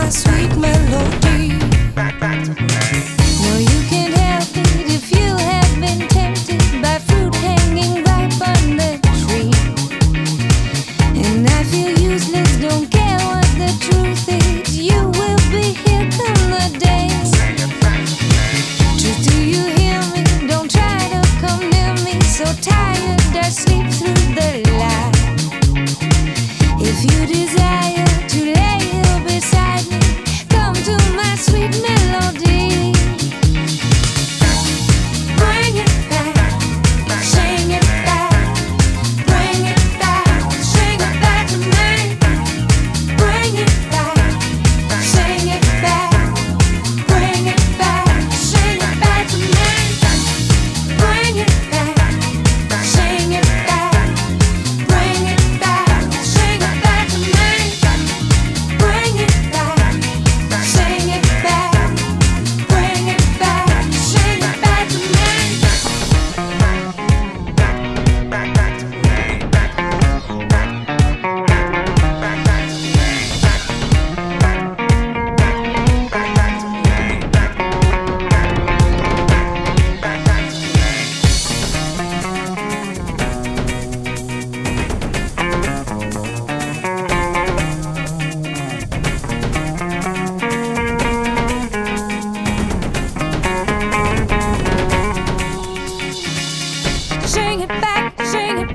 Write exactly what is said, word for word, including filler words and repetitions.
my sweet melody. No, you can't help it if you have been tempted by fruit hanging ripe on the tree. And I feel useless, don't care what the truth is. You will be here come the day. Truth, do you hear me? Don't try to come near me. So tired, I sleep through the light. If you desire to lay here beside me, come to my sweet melody. Bring it back, sing it back. Bring it back, sing it back to me. Bring it back, sing it back. Bring it back, sing it back to me. Bring it back, sing it back. Bring it back, sing it back to me. Bring it back, sing it back. Bring it back, sing it back to me. Sing it back, sing it